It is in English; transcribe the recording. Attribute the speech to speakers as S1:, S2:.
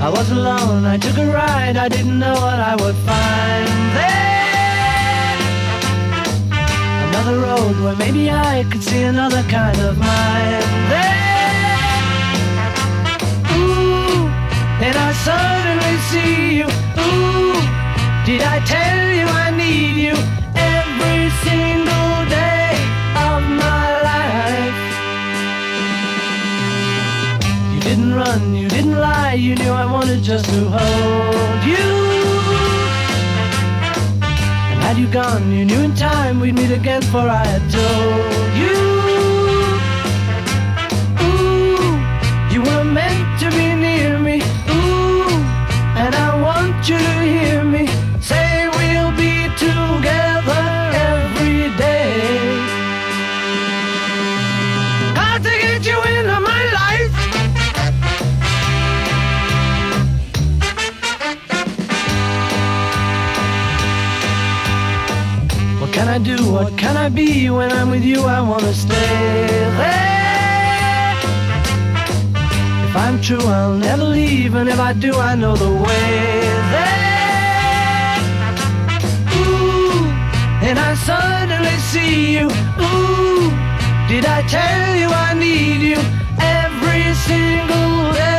S1: I was alone, I took a ride, I didn't know what I would find there. Another road where maybe I could see another kind of mind there. Ooh, and I suddenly see you. Ooh, did I tell you I need you every single day of my life? You didn't run, you didn't lie, you knew I wanted just to hold you. And had you gone, you knew in time we'd meet again, for I had told you. Ooh, you were meant to be near me. Ooh, and I want you to hear me say we'll be together every day. Got to get you into my life. What can I do? What can I be? When I'm with you, I wanna stay there. If I'm true, I'll never leave, and if I do, I know the way there. Ooh, and I suddenly see you. Ooh, did I tell you I need you every single day?